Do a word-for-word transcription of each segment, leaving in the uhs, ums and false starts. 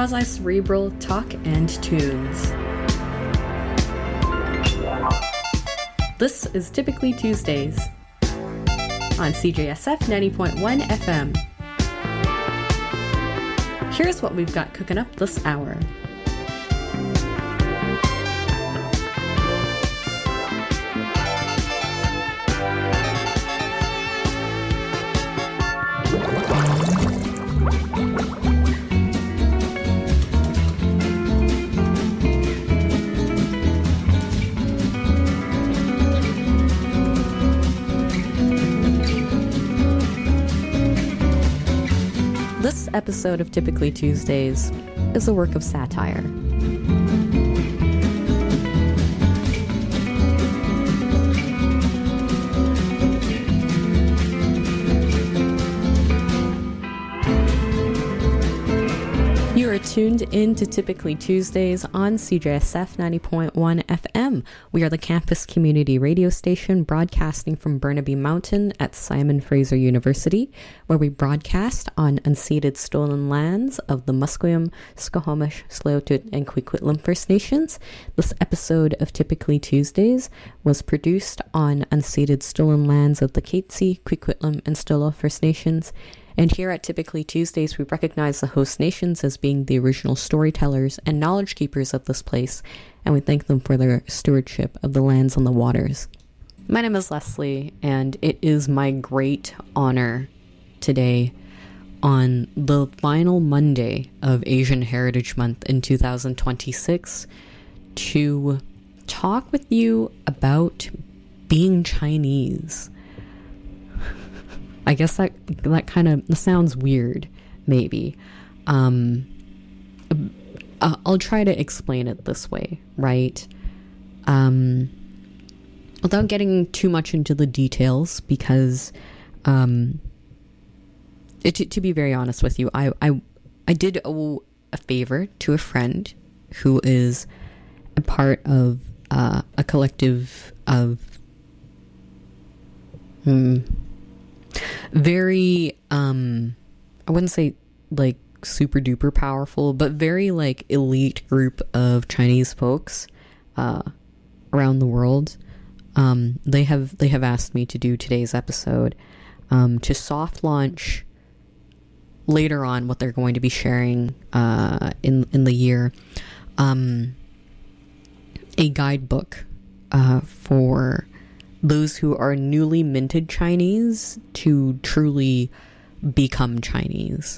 quasi-cerebral talk and tunes. This is Typically Tuesdays on C J S F ninety point one F M. Here's what we've got cooking up this hour. This episode of Typically Tuesdays is a work of satire. You are tuned in to Typically Tuesdays on C J S F ninety point one F M. We are the campus community radio station broadcasting from Burnaby Mountain at Simon Fraser University, where we broadcast on unceded stolen lands of the Musqueam, Squamish, Tsleil-Waututh, and Coquitlam First Nations. This episode of Typically Tuesdays was produced on unceded stolen lands of the Katzie, Coquitlam, and Stilla First Nations. And here at Typically Tuesdays, we recognize the host nations as being the original storytellers and knowledge keepers of this place, and we thank them for their stewardship of the lands and the waters. My name is Leslie, and it is my great honor today, on the final Monday of Asian Heritage Month in two thousand twenty-six, to talk with you about being Chinese. I guess that that kind of sounds weird, maybe. Um, uh, I'll try to explain it this way, right? Um, without getting too much into the details, because um, it, to, to be very honest with you, I, I, I did owe a favor to a friend who is a part of uh, a collective of... Hmm, very um I wouldn't say like super duper powerful, but very like elite group of Chinese folks uh around the world. Um they have they have asked me to do today's episode um to soft launch later on what they're going to be sharing uh in in the year, um a guidebook uh for those who are newly minted Chinese to truly become Chinese.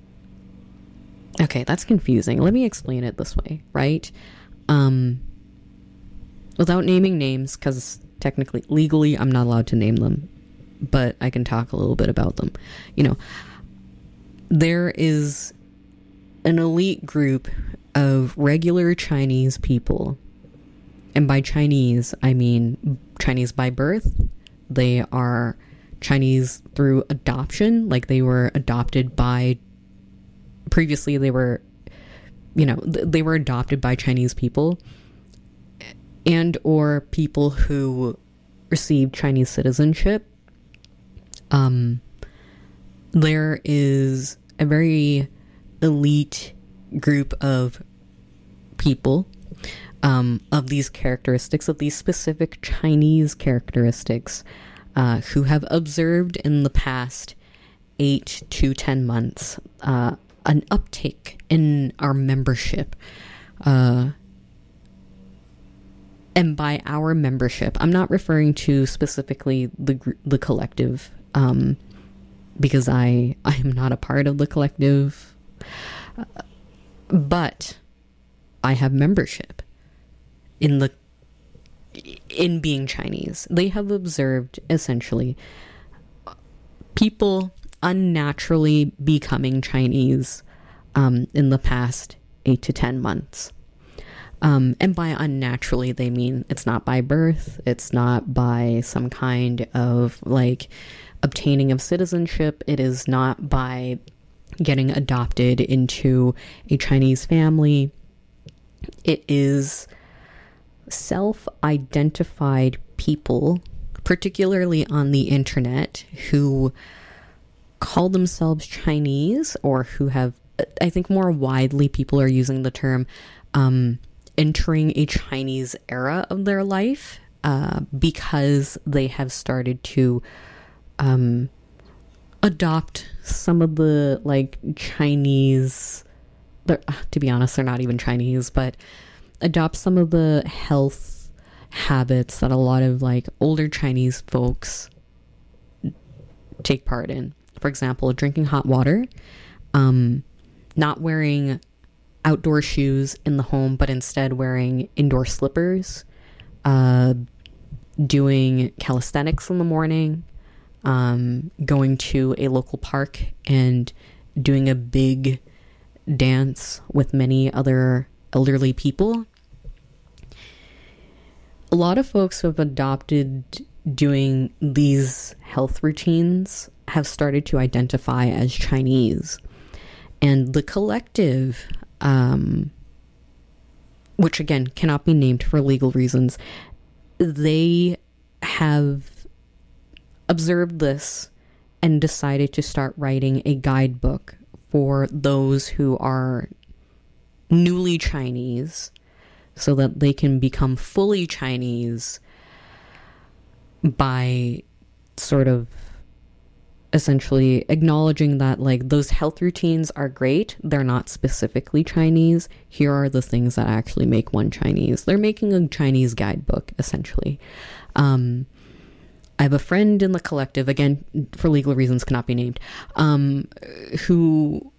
Okay, that's confusing. Let me explain it this way, right? Um, without naming names, because technically, legally, I'm not allowed to name them, but I can talk a little bit about them. You know, there is an elite group of regular Chinese people. And by Chinese, I mean Chinese by birth. They are Chinese through adoption, like they were adopted by, previously they were, you know, they were adopted by Chinese people, and or people who received Chinese citizenship. Um, there is a very elite group of people Um, of these characteristics, of these specific Chinese characteristics, uh, who have observed in the past eight to ten months uh, an uptake in our membership. Uh, and by our membership, I'm not referring to specifically the the collective, um, because I I am not a part of the collective, uh, but I have membership in the in being Chinese. They have observed essentially people unnaturally becoming Chinese um, in the past eight to ten months. Um, and by unnaturally, they mean it's not by birth, it's not by some kind of like obtaining of citizenship, it is not by getting adopted into a Chinese family. It is self-identified people, particularly on the internet, who call themselves Chinese or who have I think more widely people are using the term um, entering a Chinese era of their life uh, because they have started to um, adopt some of the like Chinese, to be honest, they're not even Chinese, but adopt some of the health habits that a lot of like older Chinese folks take part in. For example, drinking hot water, um, not wearing outdoor shoes in the home, but instead wearing indoor slippers, uh, doing calisthenics in the morning, um, going to a local park and doing a big dance with many other elderly people. A lot of folks who have adopted doing these health routines have started to identify as Chinese. And the collective, um, which again cannot be named for legal reasons, they have observed this and decided to start writing a guidebook for those who are newly Chinese so that they can become fully Chinese by sort of essentially acknowledging that like those health routines are great. They're not specifically Chinese. Here are the things that actually make one Chinese. They're making a Chinese guidebook, essentially. Um, I have a friend in the collective, again, for legal reasons cannot be named, um, who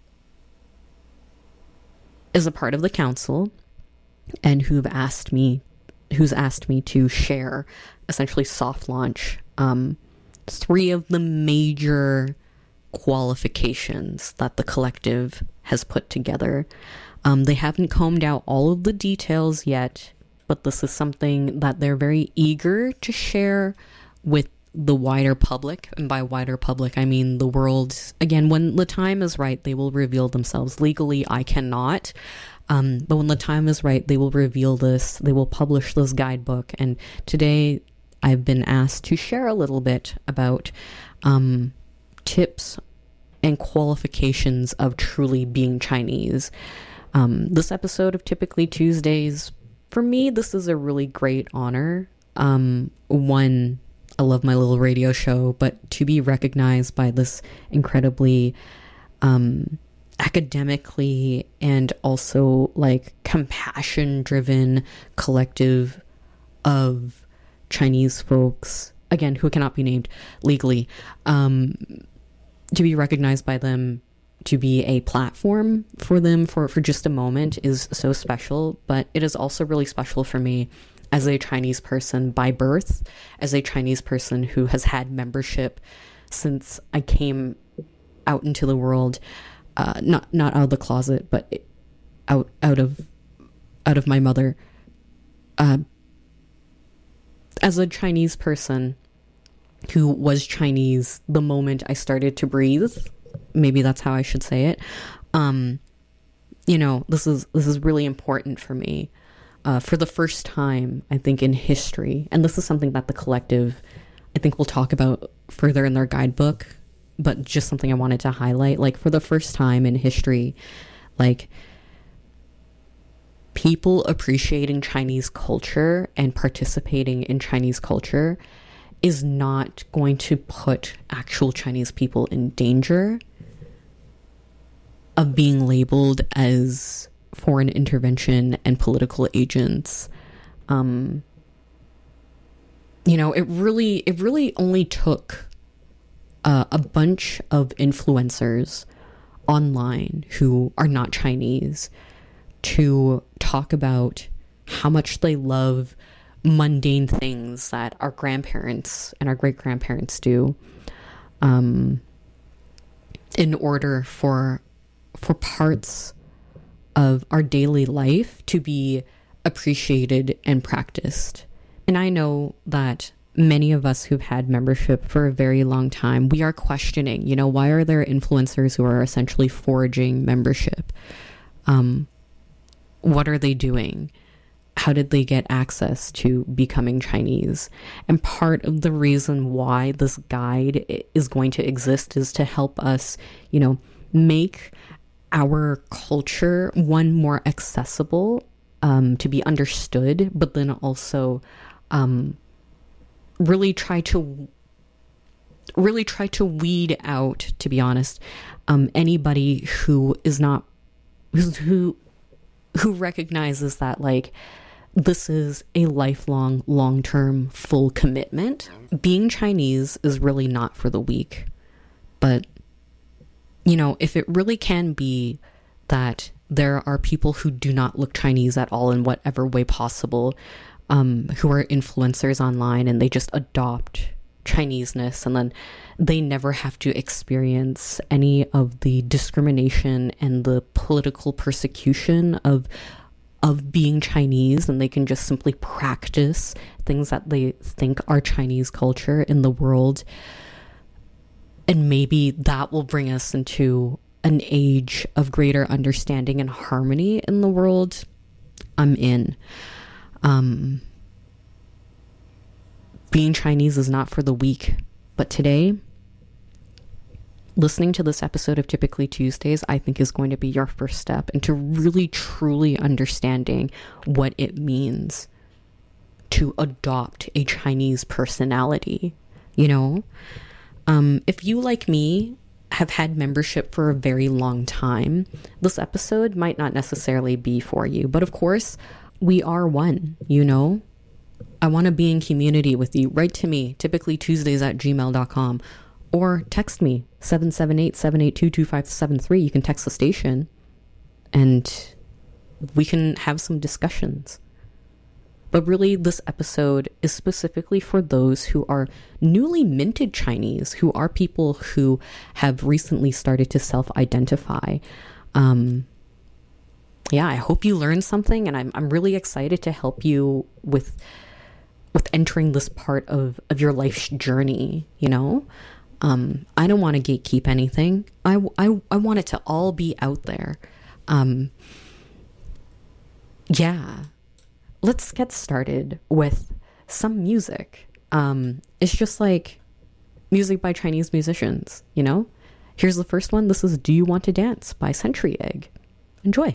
is a part of the council and who've asked me, who's asked me to share, essentially soft launch, um, three of the major qualifications that the collective has put together. Um, they haven't combed out all of the details yet, but this is something that they're very eager to share with the wider public. And by wider public, I mean the world. Again, when the time is right, they will reveal themselves. Legally, I cannot. Um, but when the time is right, they will reveal this. They will publish this guidebook. And today, I've been asked to share a little bit about um, tips and qualifications of truly being Chinese. Um, this episode of Typically Tuesdays, for me, this is a really great honor. Um, one, I love my little radio show, but to be recognized by this incredibly um, academically and also like compassion-driven collective of Chinese folks, again, who cannot be named legally, um, to be recognized by them, to be a platform for them for, for just a moment is so special. But it is also really special for me as a Chinese person by birth, as a Chinese person who has had membership since I came out into the world, uh, not not out of the closet, but out out of out of my mother. Uh, As a Chinese person who was Chinese the moment I started to breathe, maybe that's how I should say it. Um, you know, this is this is really important for me. Uh, for the first time, I think, in history, and this is something that the collective, I think, will talk about further in their guidebook, but just something I wanted to highlight. Like, for the first time in history, like, people appreciating Chinese culture and participating in Chinese culture is not going to put actual Chinese people in danger of being labeled as foreign intervention and political agents. Um, you know, it really, it really only took uh, a bunch of influencers online who are not Chinese to talk about how much they love mundane things that our grandparents and our great-grandparents do, um, in order for for parts of our daily life to be appreciated and practiced. And I know that many of us who've had membership for a very long time, we are questioning, you know, why are there influencers who are essentially forging membership? Um, what are they doing? How did they get access to becoming Chinese? And part of the reason why this guide is going to exist is to help us, you know, make our culture, one, more accessible um, to be understood, but then also um, really try to really try to weed out, to be honest, um, anybody who is not who who recognizes that like this is a lifelong, long-term, full commitment. Being Chinese is really not for the weak, but you know, if it really can be that there are people who do not look Chinese at all in whatever way possible, um, who are influencers online and they just adopt Chineseness and then they never have to experience any of the discrimination and the political persecution of of being Chinese, and they can just simply practice things that they think are Chinese culture in the world. And maybe that will bring us into an age of greater understanding and harmony in the world. I'm in. Um, being Chinese is not for the weak. But today, listening to this episode of Typically Tuesdays, I think is going to be your first step into really, truly understanding what it means to adopt a Chinese personality, you know? Um, if you, like me, have had membership for a very long time, this episode might not necessarily be for you. But of course, we are one, you know? I want to be in community with you. Write to me, typically Tuesdays at gmail dot com, or text me, seven seven eight, seven eight two, two five seven three. You can text the station, and we can have some discussions. But really, this episode is specifically for those who are newly minted Chinese, who are people who have recently started to self-identify. Um, yeah, I hope you learned something, and I'm I'm really excited to help you with with entering this part of, of your life's journey, you know? Um, I don't want to gatekeep anything. I, I, I want it to all be out there. Um, yeah. Let's get started with some music. Um, it's just like music by Chinese musicians, you know? Here's the first one. This is Do You Want to Dance by Century Egg. Enjoy.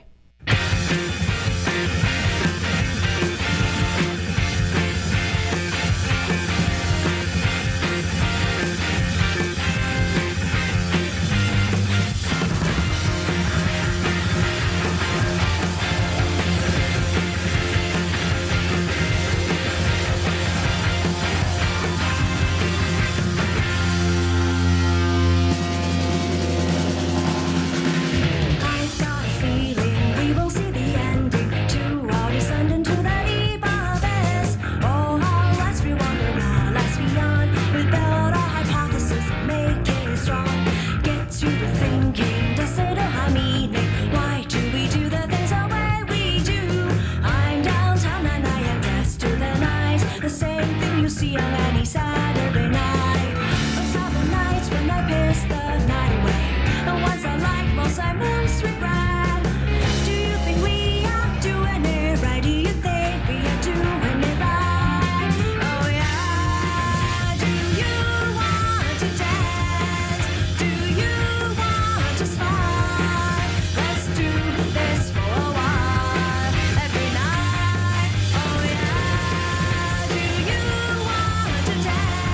Dance.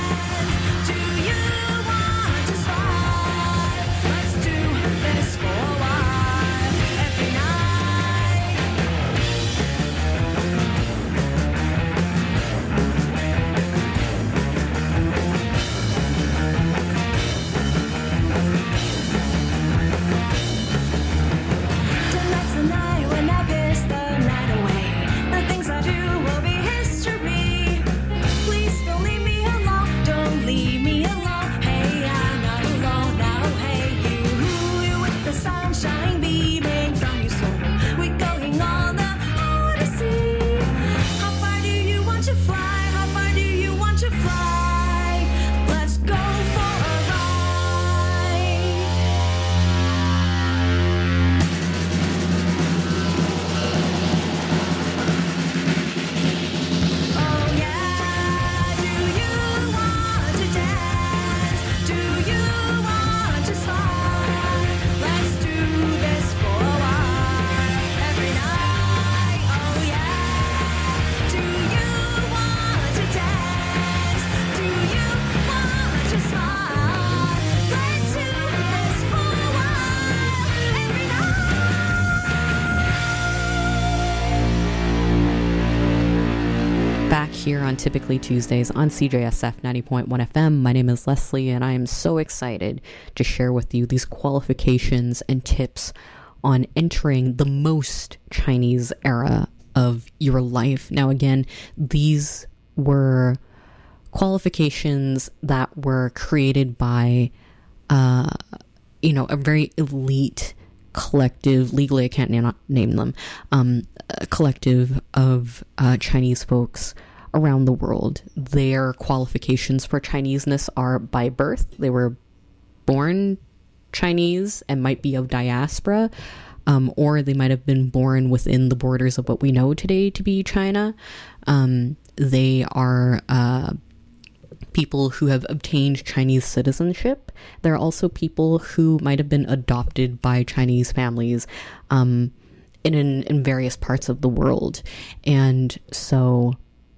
here on Typically Tuesdays on C J S F ninety point one F M. My name is Leslie, and I am so excited to share with you these qualifications and tips on entering the most Chinese era of your life. Now, again, these were qualifications that were created by, uh, you know, a very elite collective, legally I can't na- name them, um, a collective of uh, Chinese folks around the world. Their qualifications for Chineseness are by birth. They were born Chinese and might be of diaspora, um, or they might have been born within the borders of what we know today to be China. Um, they are uh, people who have obtained Chinese citizenship. There are also people who might have been adopted by Chinese families um, in, in in various parts of the world. And so,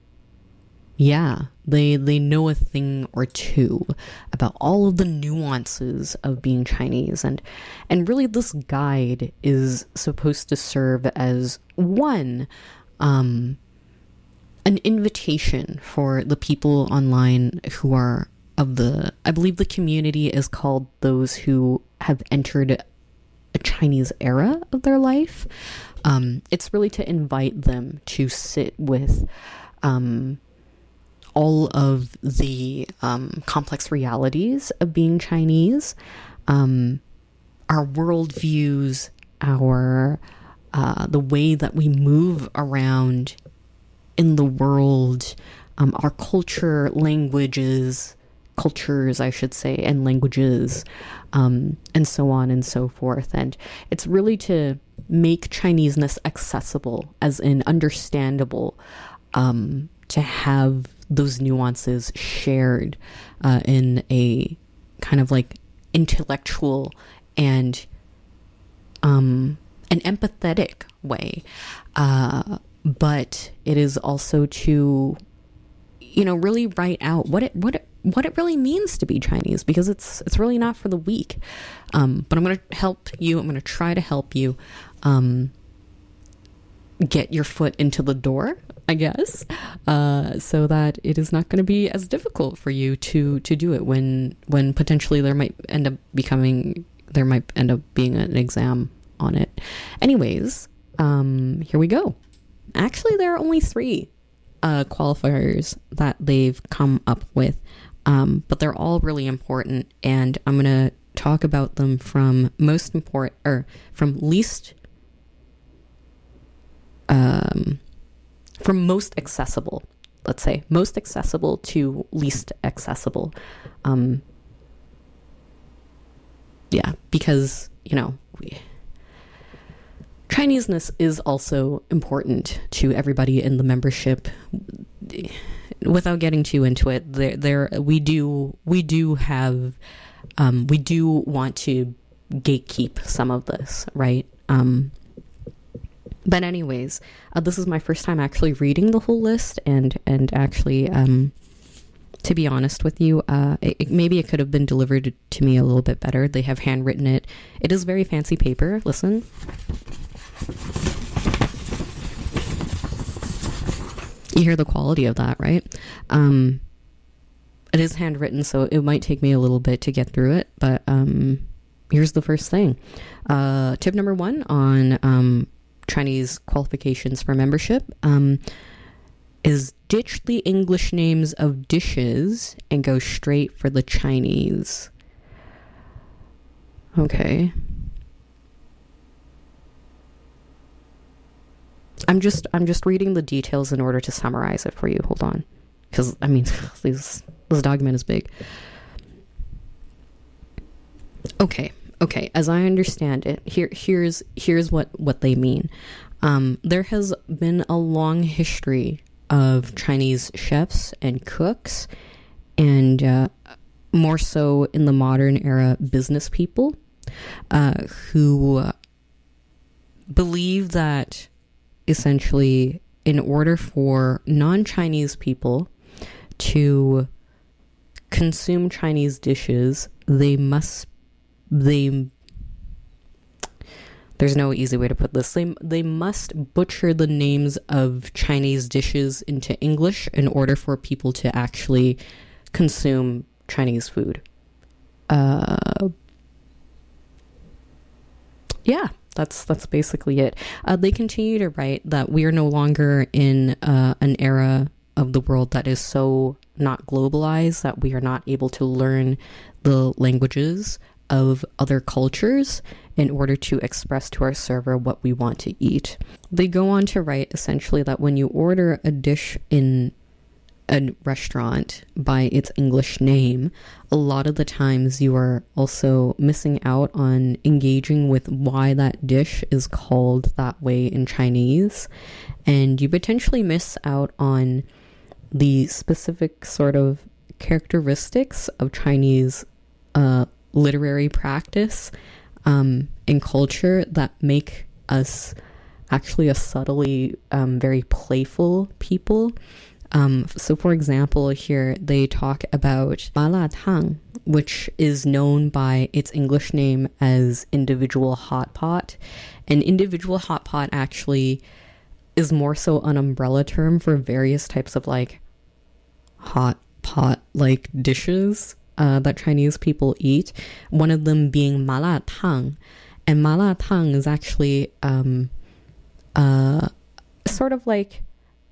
yeah, they they know a thing or two about all of the nuances of being Chinese. And, and really this guide is supposed to serve as one, um, an invitation for the people online who are of the, I believe the community is called those who have entered a Chinese era of their life. Um, it's really to invite them to sit with um, all of the um, complex realities of being Chinese, um, our worldviews, our uh, the way that we move around in the world, um, our culture, languages, cultures, I should say, and languages, um, and so on and so forth. And it's really to make Chineseness accessible, as in understandable, um, to have those nuances shared uh, in a kind of like intellectual and um, an empathetic way. Uh, but it is also to, you know, really write out what it what it what it really means to be Chinese, because it's it's really not for the weak. Um, but I'm going to help you. I'm going to try to help you um, get your foot into the door, I guess, uh, so that it is not going to be as difficult for you to to do it when when potentially there might end up becoming there might end up being an exam on it. Anyways, um, here we go. Actually, there are only three uh, qualifiers that they've come up with, um, but they're all really important, and I'm going to talk about them from most important, or from least, um, from most accessible, let's say, most accessible to least accessible. Um, yeah, because, you know, we... Chineseness is also important to everybody in the membership. Without getting too into it, there, there we do we do have um, we do want to gatekeep some of this, right? Um, but anyways, uh, this is my first time actually reading the whole list, and and actually, um, to be honest with you, uh, it, maybe it could have been delivered to me a little bit better. They have handwritten it. It is very fancy paper. Listen. You hear the quality of that, right? Um, it is handwritten, so it might take me a little bit to get through it, but um, here's the first thing. Uh, tip number one on um, Chinese qualifications for membership um, is ditch the English names of dishes and go straight for the Chinese. Okay. I'm just I'm just reading the details in order to summarize it for you. Hold on, because I mean this this document is big. Okay, okay. As I understand it, here here's here's what what they mean. Um, there has been a long history of Chinese chefs and cooks, and uh, more so in the modern era, business people uh, who uh, believe that, essentially, in order for non-Chinese people to consume Chinese dishes, they must they there's no easy way to put this. They, they must butcher the names of Chinese dishes into English in order for people to actually consume Chinese food. Uh, yeah, that's that's basically it. Uh, they continue to write that we are no longer in uh, an era of the world that is so not globalized that we are not able to learn the languages of other cultures in order to express to our server what we want to eat. They go on to write essentially that when you order a dish in a restaurant by its English name, a lot of the times you are also missing out on engaging with why that dish is called that way in Chinese, and you potentially miss out on the specific sort of characteristics of Chinese uh, literary practice um, and culture that make us actually a subtly um, very playful people. Um, so, for example, here they talk about ma la tang, which is known by its English name as individual hot pot. And individual hot pot actually is more so an umbrella term for various types of like hot pot like dishes uh, that Chinese people eat. One of them being ma la tang. And ma la tang is actually um, uh, sort of like,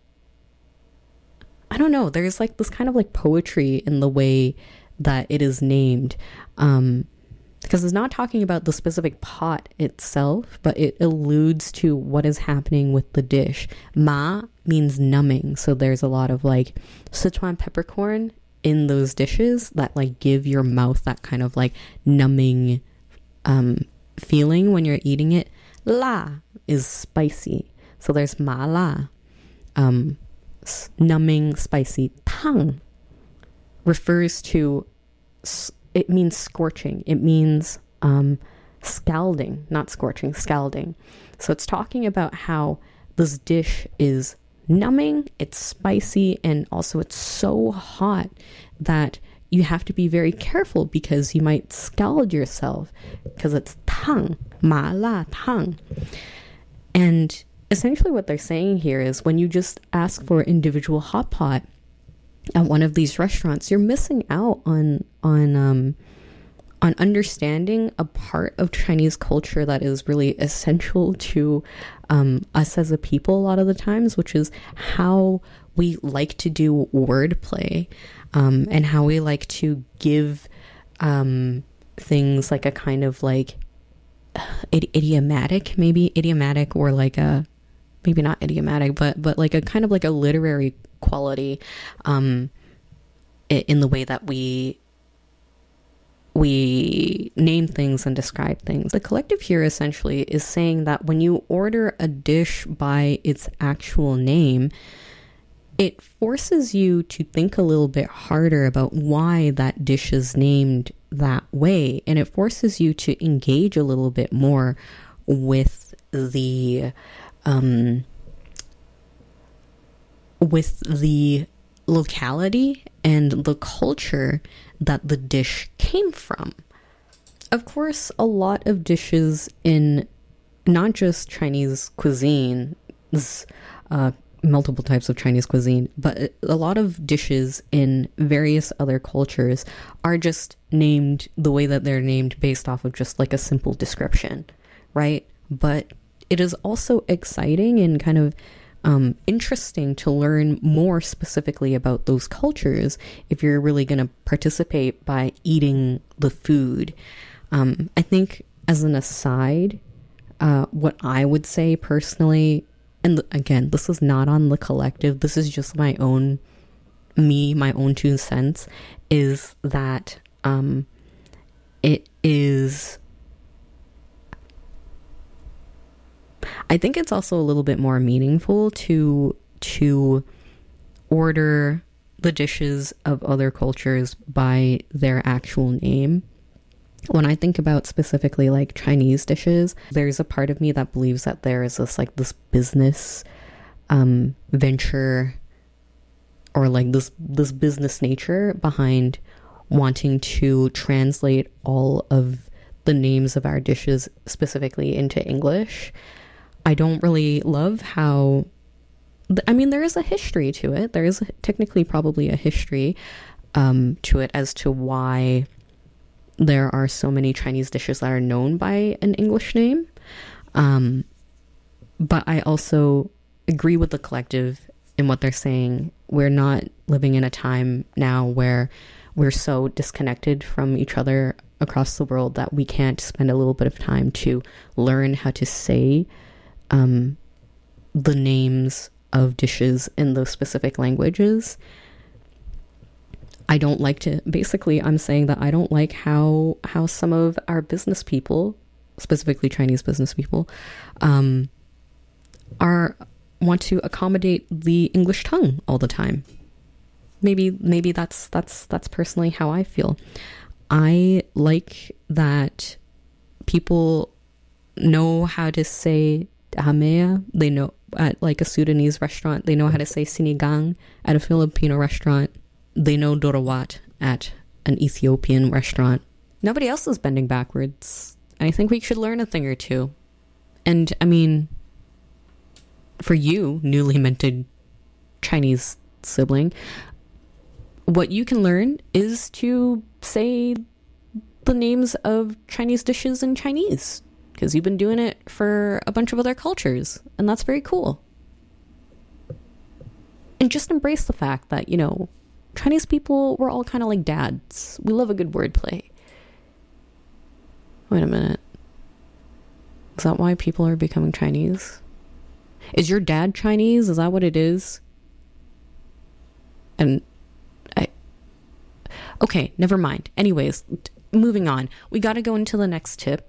I don't know, there's like this kind of like poetry in the way that it is named. Um, because it's not talking about the specific pot itself, but it alludes to what is happening with the dish. Ma means numbing. So there's a lot of like Sichuan peppercorn in those dishes that like give your mouth that kind of like numbing um, feeling when you're eating it. La is spicy. So there's ma la. Um, numbing, spicy. Tang refers to, it means scorching. It means um, scalding, not scorching, scalding. So it's talking about how this dish is numbing, it's spicy, and also it's so hot that you have to be very careful because you might scald yourself because it's tang, ma la tang. And essentially what they're saying here is when you just ask for individual hot pot at one of these restaurants, you're missing out on on um, on understanding a part of Chinese culture that is really essential to um, us as a people a lot of the times, which is how we like to do wordplay um, and how we like to give um, things like a kind of like idi- idiomatic, maybe idiomatic or like a, maybe not idiomatic, but but like a kind of like a literary quality um, in the way that we we name things and describe things. The collective here essentially is saying that when you order a dish by its actual name, it forces you to think a little bit harder about why that dish is named that way, and it forces you to engage a little bit more with the um, with the locality and the culture that the dish came from. Of course, a lot of dishes in not just Chinese cuisine, uh, multiple types of Chinese cuisine, but a lot of dishes in various other cultures are just named the way that they're named based off of just like a simple description, right? But it is also exciting and kind of um, interesting to learn more specifically about those cultures if you're really going to participate by eating the food. Um, I think as an aside, uh, what I would say personally, and again, this is not on the collective, this is just my own, me, my own two cents, is that um, it is, I think it's also a little bit more meaningful to to order the dishes of other cultures by their actual name. When I think about specifically like Chinese dishes, there's a part of me that believes that there is this like this business um, venture or like this this business nature behind wanting to translate all of the names of our dishes specifically into English. I don't really love how, I mean, there is a history to it. There is technically probably a history um, to it as to why there are so many Chinese dishes that are known by an English name. Um, but I also agree with the collective in what they're saying. We're not living in a time now where we're so disconnected from each other across the world that we can't spend a little bit of time to learn how to say um, the names of dishes in those specific languages. I don't like to, basically I'm saying that I don't like how how some of our business people, specifically Chinese business people, um, are want to accommodate the English tongue all the time. Maybe maybe that's that's that's personally how I feel. I like that people know how to say hamea. They know at like a Sudanese restaurant, they know how to say sinigang. At a Filipino restaurant, they know dorawat. At an Ethiopian restaurant, nobody else is bending backwards. I think we should learn a thing or two. And I mean, for you, newly minted Chinese sibling, what you can learn is to say the names of Chinese dishes in Chinese, because you've been doing it for a bunch of other cultures, and that's very cool. And just embrace the fact that, you know, Chinese people, we're all kind of like dads. We love a good wordplay. Wait a minute. Is that why people are becoming Chinese? Is your dad Chinese? Is that what it is? And I... Okay, never mind. Anyways, t- moving on. We got to go into the next tip.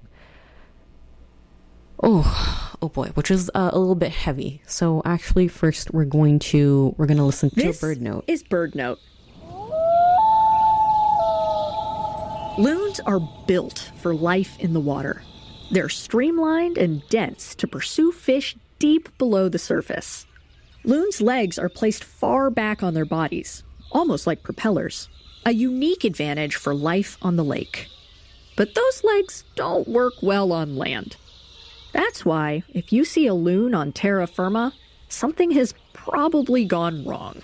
Oh, oh boy, which is uh, a little bit heavy. So actually, first we're going to we're going to listen to this a bird note. This is Bird Note. Loons are built for life in the water. They're streamlined and dense to pursue fish deep below the surface. Loons' legs are placed far back on their bodies, almost like propellers, a unique advantage for life on the lake. But those legs don't work well on land. That's why, if you see a loon on terra firma, something has probably gone wrong.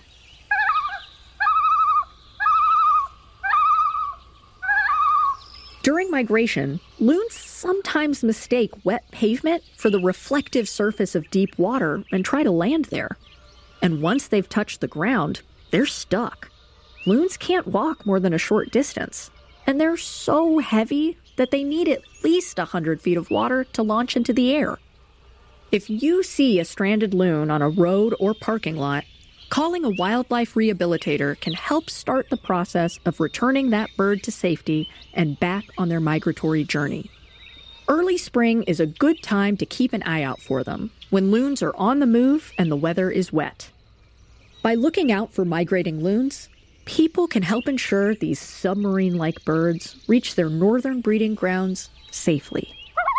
During migration, loons sometimes mistake wet pavement for the reflective surface of deep water and try to land there. And once they've touched the ground, they're stuck. Loons can't walk more than a short distance, and they're so heavy that they need at least one hundred feet of water to launch into the air. If you see a stranded loon on a road or parking lot, calling a wildlife rehabilitator can help start the process of returning that bird to safety and back on their migratory journey. Early spring is a good time to keep an eye out for them, when loons are on the move and the weather is wet. By looking out for migrating loons, people can help ensure these submarine-like birds reach their northern breeding grounds safely.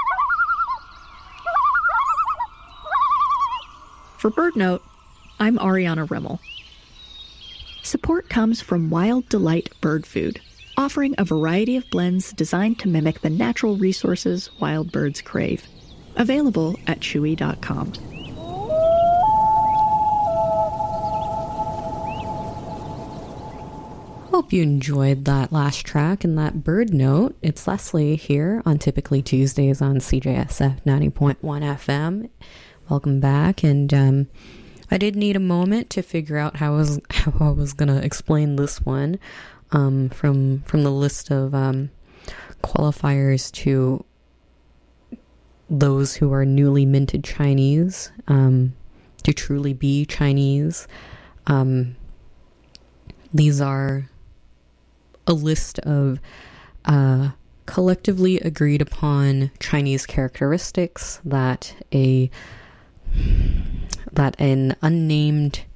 For Bird Note, I'm Ariana Rimmel. Support comes from Wild Delight Bird Food, offering a variety of blends designed to mimic the natural resources wild birds crave. Available at chewy dot com. Hope you enjoyed that last track and that bird note. It's Leslie here on Typically Tuesdays on C J S F ninety point one F M. Welcome back. And um, I did need a moment to figure out how I was, how I was going to explain this one um, from, from the list of um, qualifiers to those who are newly minted Chinese, um, to truly be Chinese. Um, these are a list of uh, collectively agreed upon Chinese characteristics that a that an unnamed